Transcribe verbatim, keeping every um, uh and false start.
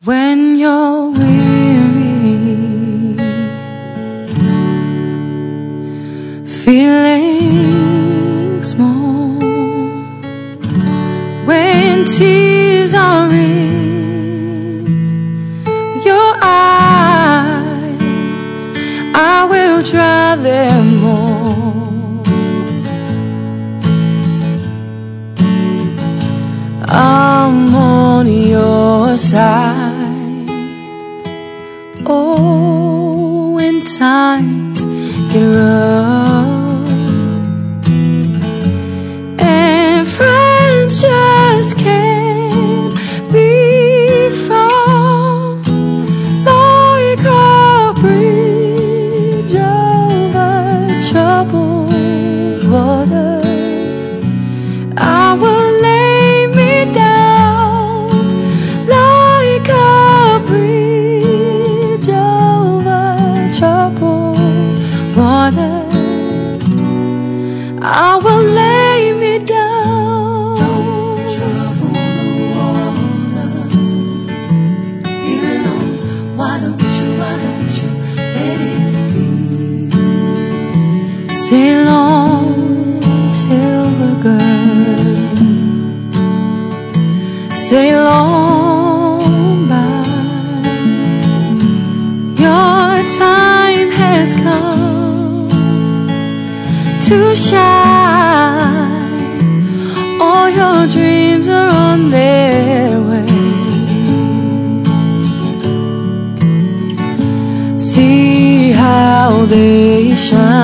When you're weary, feeling small, when tears are in your eyes, I will dry them all. I'm on your side. Oh, when times get rough and friends just can't be found, like a bridge over troubled water, I will lay me down like a bridge over troubled water. I will lay me down. Don't trouble the water. Leave it on. Why don't you, why don't you let it be? Sail on, silver girl, sail on by. Your time has come to shine. All your dreams are on their way. See how they shine.